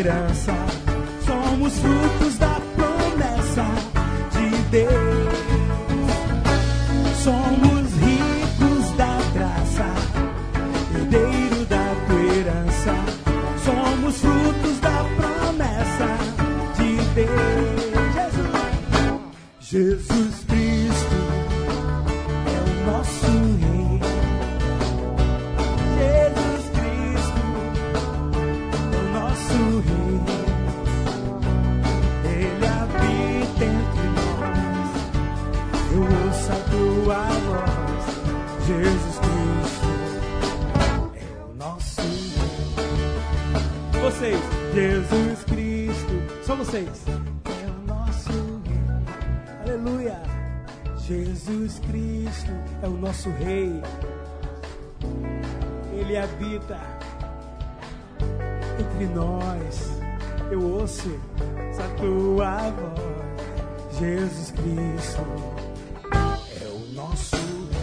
herança. Somos frutos da promessa de Deus. Somos ricos da graça, herdeiro da tua herança. Somos frutos da promessa de Deus. Jesus Cristo é o nosso Rei. Jesus Cristo é o nosso Rei. Ele habita entre nós. Eu ouço a tua voz. Jesus Cristo é o nosso Rei. Vocês, Jesus Cristo, só vocês. É o nosso Rei. Aleluia. Jesus Cristo é o nosso Rei. Ele habita entre nós. Eu ouço essa tua voz. Jesus Cristo é o nosso Rei.